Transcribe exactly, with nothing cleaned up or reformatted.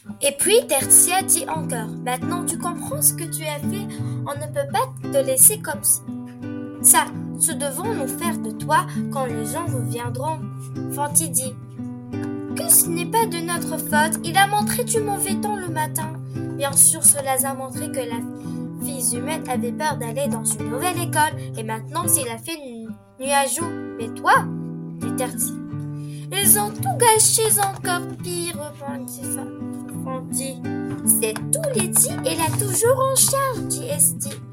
Et puis Tertia dit encore, maintenant tu comprends ce que tu as fait, on ne peut pas te laisser comme ça. Ce devons nous faire de toi quand les gens reviendront. Fanty dit, que ce n'est pas de notre faute, il a montré du mauvais temps le matin. Bien sûr, cela a montré que la fille humaine avait peur d'aller dans une nouvelle école, et maintenant s'il a fait nuit à jour. Mais toi, dit Tertia. Ils ont tout gâché encore pire, répondit Fanty. C'est tout Letty et la toujours en charge, dit Esti.